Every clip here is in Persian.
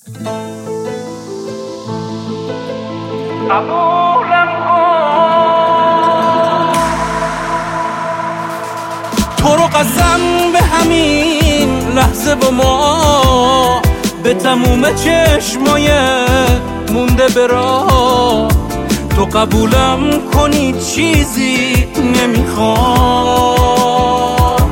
قبولم کن تو رو قسم به همین لحظه و ما به تموم چشمای مونده به راه تو قبولم کنی چیزی نمیخوام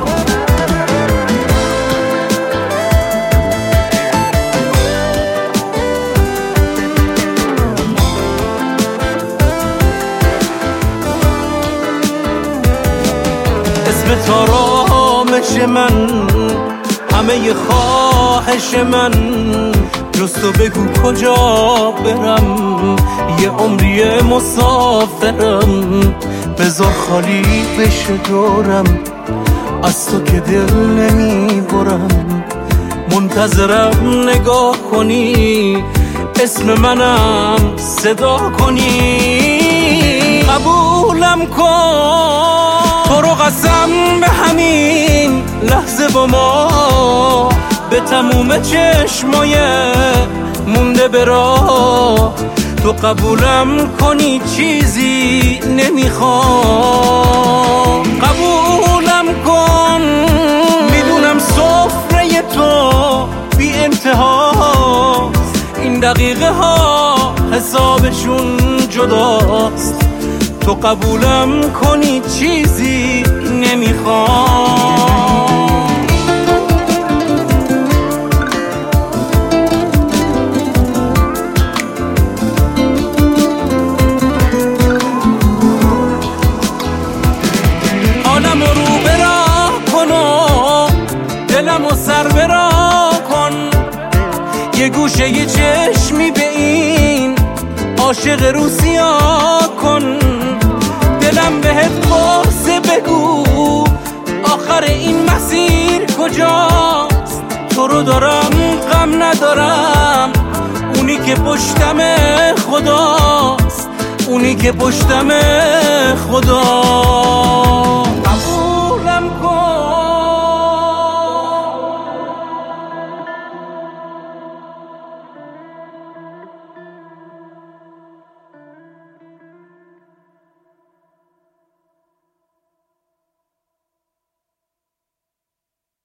اسم تارامش من همه خواهش من جز تو بگو کجا برم یه عمری مسافرم بذار خالی بشه دورم از تو که دل نمیبرم منتظرم نگاه کنی اسم منم صدا کنی قبولم کن تو رو قسم به همین لحظه با ما به تموم چشمای مونده به راه تو قبولم کنی چیزی نمیخوام قبولم کن میدونم سفره تو بی انتهاست این دقیقه ها حسابشون جداست تو قبولم کنی چیزی نمیخوام حالم رو برا کن و دلم رو سر برا کن یه گوشه یه چشمی به این عاشق روسیا کن دلم بهت قصه بگو آخر این مسیر کجاست تو رو دارم غم ندارم اونی که پشتم خداست اونی که پشتم خدا قبولم کن